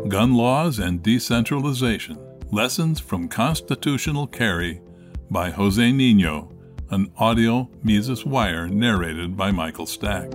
Gun Laws and Decentralization, Lessons from Constitutional Carry by Jose Nino, an audio Mises Wire narrated by Michael Stack.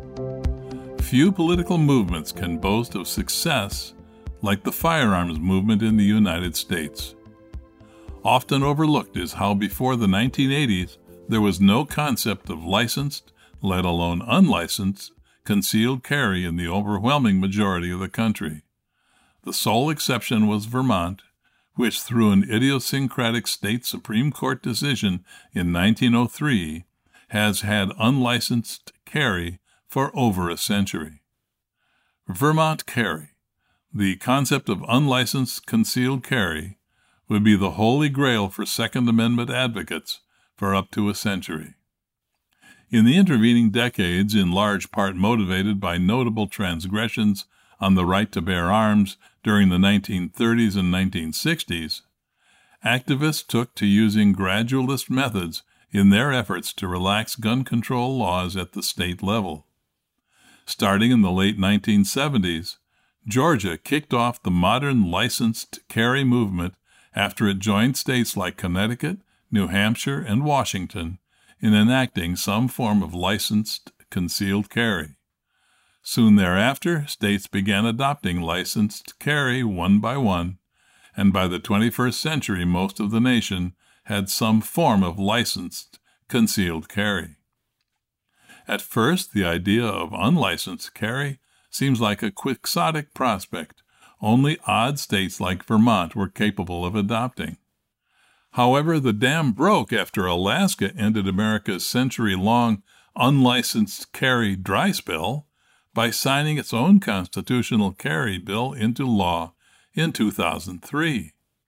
Few political movements can boast of success like the firearms movement in the United States. Often overlooked is how before the 1980s there was no concept of licensed, let alone unlicensed, concealed carry in the overwhelming majority of the country. The sole exception was Vermont, which through an idiosyncratic state Supreme Court decision in 1903 has had unlicensed carry for over a century. Vermont carry, the concept of unlicensed concealed carry, would be the holy grail for Second Amendment advocates for up to a century. In the intervening decades, in large part motivated by notable transgressions on the right to bear arms during the 1930s and 1960s, activists took to using gradualist methods in their efforts to relax gun control laws at the state level. Starting in the late 1970s, Georgia kicked off the modern licensed carry movement after it joined states like Connecticut, New Hampshire, and Washington in enacting some form of licensed concealed carry. Soon thereafter, states began adopting licensed carry one by one, and by the 21st century most of the nation had some form of licensed concealed carry. At first, the idea of unlicensed carry seems like a quixotic prospect only odd states like Vermont were capable of adopting. However, the dam broke after Alaska ended America's century-long unlicensed carry dry spell by signing its own constitutional carry bill into law in 2003.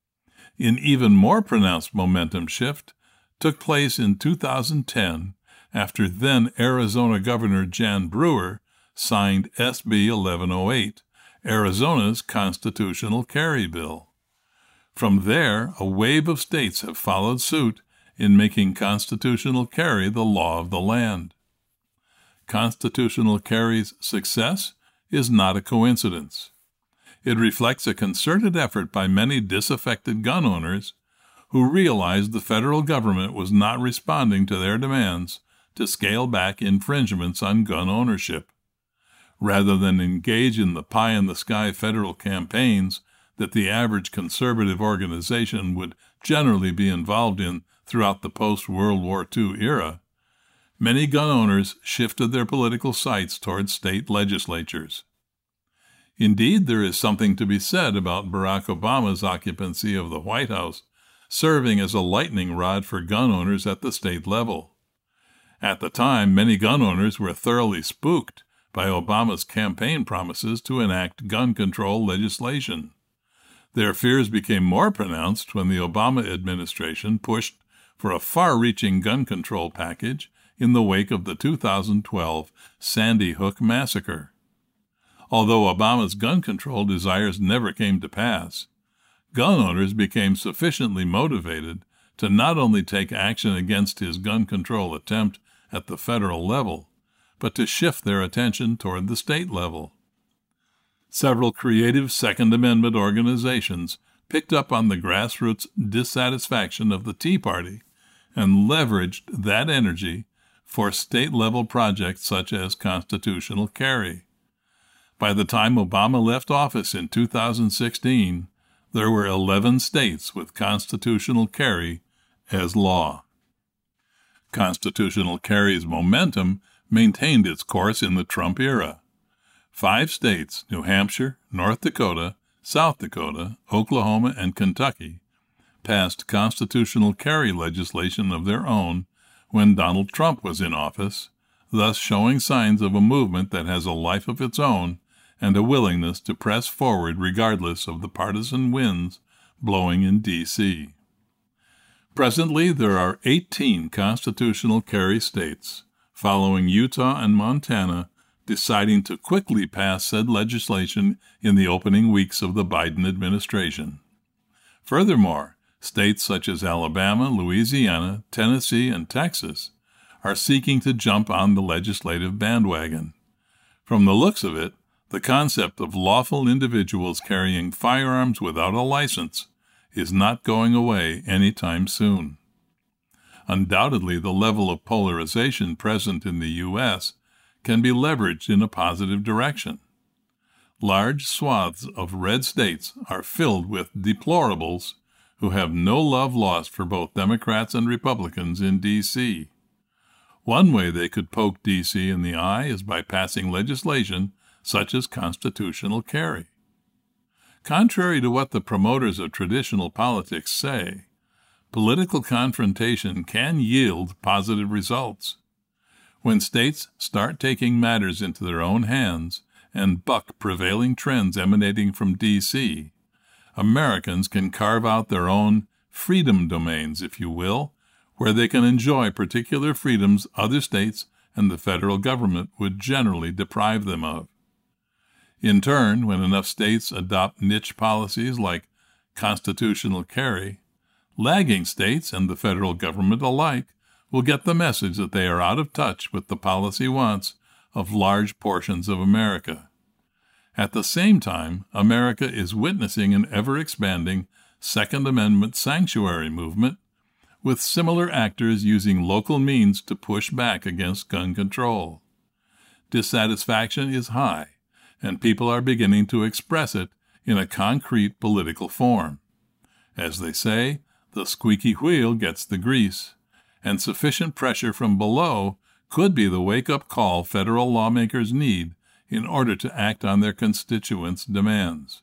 An even more pronounced momentum shift took place in 2010 after then Arizona Governor Jan Brewer signed SB 1108, Arizona's constitutional carry bill. From there, a wave of states have followed suit in making constitutional carry the law of the land. Constitutional carry's success is not a coincidence. It reflects a concerted effort by many disaffected gun owners who realized the federal government was not responding to their demands to scale back infringements on gun ownership. Rather than engage in the pie-in-the-sky federal campaigns that the average conservative organization would generally be involved in throughout the post-World War II era, many gun owners shifted their political sights toward state legislatures. Indeed, there is something to be said about Barack Obama's occupancy of the White House serving as a lightning rod for gun owners at the state level. At the time, many gun owners were thoroughly spooked by Obama's campaign promises to enact gun control legislation. Their fears became more pronounced when the Obama administration pushed for a far-reaching gun control package in the wake of the 2012 Sandy Hook massacre. Although Obama's gun control desires never came to pass, gun owners became sufficiently motivated to not only take action against his gun control attempt at the federal level, but to shift their attention toward the state level. Several creative Second Amendment organizations picked up on the grassroots dissatisfaction of the Tea Party and leveraged that energy for state-level projects such as constitutional carry. By the time Obama left office in 2016, there were 11 states with constitutional carry as law. Constitutional carry's momentum maintained its course in the Trump era. 5 states, New Hampshire, North Dakota, South Dakota, Oklahoma, and Kentucky, passed constitutional carry legislation of their own when Donald Trump was in office, thus showing signs of a movement that has a life of its own and a willingness to press forward regardless of the partisan winds blowing in D.C. Presently, there are 18 constitutional carry states, following Utah and Montana, deciding to quickly pass said legislation in the opening weeks of the Biden administration. Furthermore, states such as Alabama, Louisiana, Tennessee, and Texas are seeking to jump on the legislative bandwagon. From the looks of it, The concept of lawful individuals carrying firearms without a license is not going away anytime soon. Undoubtedly, the level of polarization present in the U.S. can be leveraged in a positive direction. Large swaths of red states are filled with deplorables who have no love lost for both Democrats and Republicans in D.C. One way they could poke D.C. in the eye is by passing legislation such as constitutional carry. Contrary to what the promoters of traditional politics say, political confrontation can yield positive results. When states start taking matters into their own hands and buck prevailing trends emanating from D.C., Americans can carve out their own freedom domains, if you will, where they can enjoy particular freedoms other states and the federal government would generally deprive them of. In turn, when enough states adopt niche policies like constitutional carry, lagging states and the federal government alike will get the message that they are out of touch with the policy wants of large portions of America. At the same time, America is witnessing an ever-expanding Second Amendment sanctuary movement, with similar actors using local means to push back against gun control. Dissatisfaction is high, and people are beginning to express it in a concrete political form. As they say, the squeaky wheel gets the grease, and sufficient pressure from below could be the wake-up call federal lawmakers need in order to act on their constituents' demands.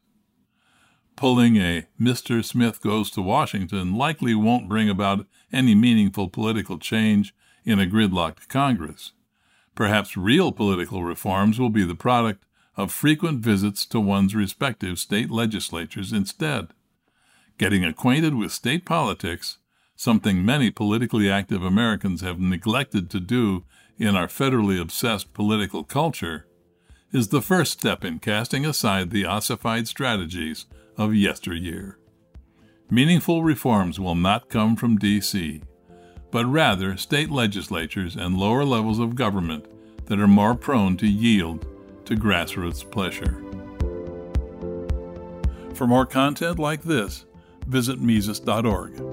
Pulling a Mr. Smith Goes to Washington likely won't bring about any meaningful political change in a gridlocked Congress. Perhaps real political reforms will be the product of frequent visits to one's respective state legislatures instead. Getting acquainted with state politics, something many politically active Americans have neglected to do in our federally obsessed political culture, is the first step in casting aside the ossified strategies of yesteryear. Meaningful reforms will not come from D.C., but rather state legislatures and lower levels of government that are more prone to yield to grassroots pleasure. For more content like this, visit Mises.org.